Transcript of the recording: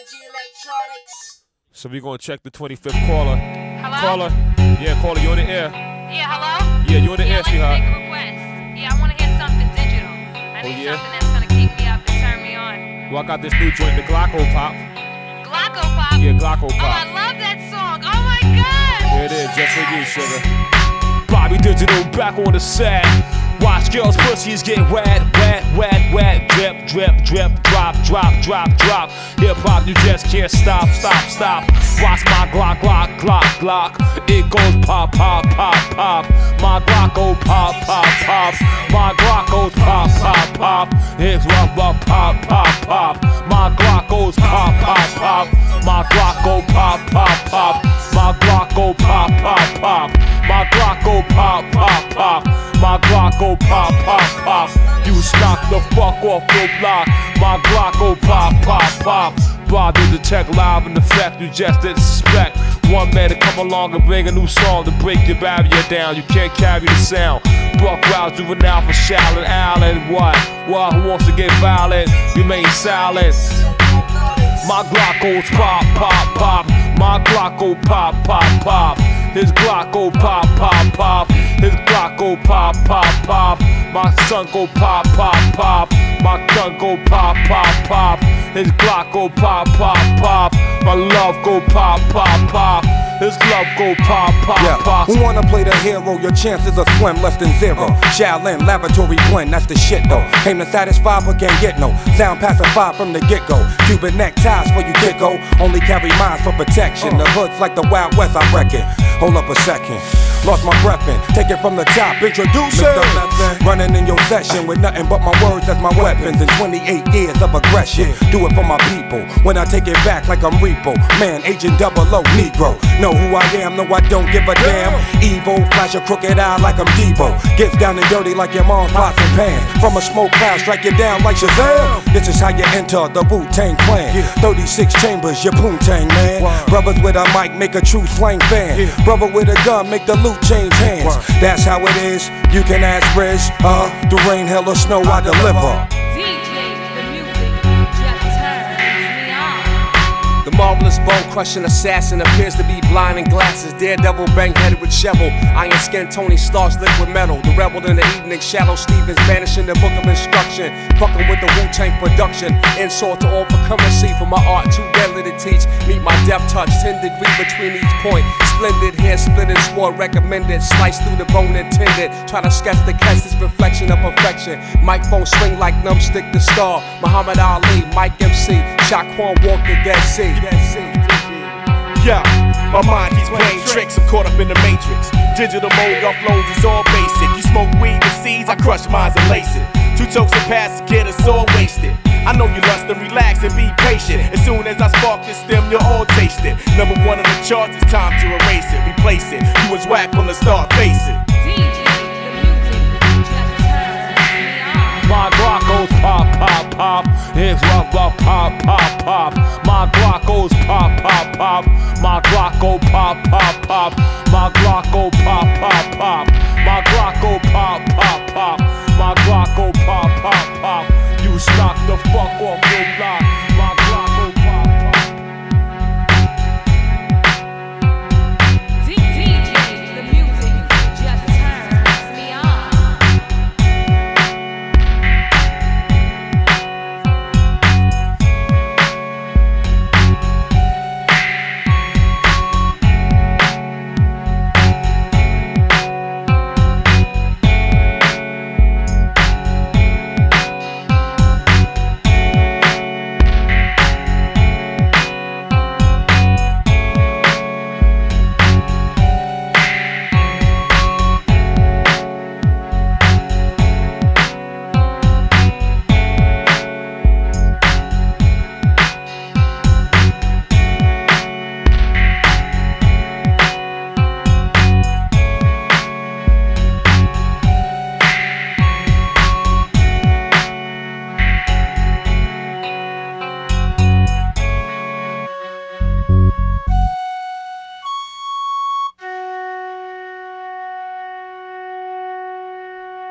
Electronics. So we're gonna check the 25th caller. Hello? Caller? Yeah, caller, you on the air. Yeah, hello? Yeah, you on the air, I'd like to sweetheart. make a request. Yeah, I want to hear something digital. I need yeah? something that's going to keep me up and turn me on. Well, I got this new joint, the Glocko Pop. Glocko Pop? Yeah, Glocko Oh, Pop. I love that song. Oh, my God. Here it is, just for you, sugar. Bobby Digital back on the set. Watch girls' pussies get wet, wet, wet, wet. Drip, drip, drip, drop, drop, drop, drop. Hip hop, you just can't stop, stop, stop. Watch my Glock, Glock, Glock, Glock. It goes pop, pop, pop, pop. My Glock go pop, pop, pop. My Glock goes pop, pop, pop. It's rough, rough, pop, pop, pop. My Glock goes pop, pop, pop. My Glock go pop, pop, pop. My Glock go pop, pop, pop. My Glock go pop, pop, pop. My Glock go pop, pop, pop. You knock the fuck off your block. My Glock go pop, pop, pop. Bother the tech live in effect, you just didn't suspect. One man to come along and bring a new song to break your barrier down. You can't carry the sound. Buck Wild, Juvenile for Shallon, Allen. What? Who wants to get violent? Remain silent. My Glock goes pop, pop, pop. My Glock go pop, pop, pop. His Glock go pop, pop, pop. His Glock go pop, pop, pop. My son go pop, pop, pop. My gun go pop, pop, pop. His Glock go pop, pop, pop. My love go pop, pop, pop. His love go pop, pop, pop. Who wanna play the hero? Your chances are slim, less than zero. Shaolin, laboratory blend, that's the shit though. Came to satisfy but can't get no. Sound pacified from the get-go. Cuban neckties for you kiddo. Only carry mines for protection. The hood's like the Wild West, I reckon. Hold up a second. Lost my breath in. Take it from the top. Introduce it. Running in your session with nothing but my words as my weapons. And 28 years of aggression. Do it for my people. When I take it back like I'm Repo. Man, Agent 00 Negro. Know who I am, no I don't give a damn. Evil, flash a crooked eye like I'm Debo. Gets down and dirty like your mom's pots and pans. From a smoke cloud, strike you down like Shazam. This is how you enter the Wu-Tang Clan. 36 chambers, your poontang man. Brothers with a mic make a true slang fan. Brother with a gun make the loot change hands. That's how it is, you can ask Riz. The rain, hell or snow, I deliver. The marvelous bone-crushing assassin appears to be blind in glasses. Daredevil bang-headed with shovel. Iron skin Tony Stark's liquid metal. The rebel in the evening shadow Stevens banishing the book of instruction. Fucking with the Wu-Tang production. Insult to all for currency for my art too deadly to teach. Meet my death touch 10 degree between each point. Splendid hair splitting sword recommended. Slice through the bone intended. Try to sketch the catch this reflection of perfection. Microphone swing like numbstick the star. Muhammad Ali, Mike MC. Shaquan walk the Dead Sea. Yeah, my mind keeps playing tricks, I'm caught up in the matrix. Digital mode uploads is all basic. You smoke weed with seeds, I crush mines and lace it. 2 tokes of pass to get us all wasted. I know you lust and relax and be patient. As soon as I spark this stem, you'll all taste it. Number 1 on the charts, it's time to erase it, replace it. You was whack from the start, face it. My Glock goes pop, pop, pop. It's rough, rough, pop, pop, pop. My Glock goes pop, pop, pop.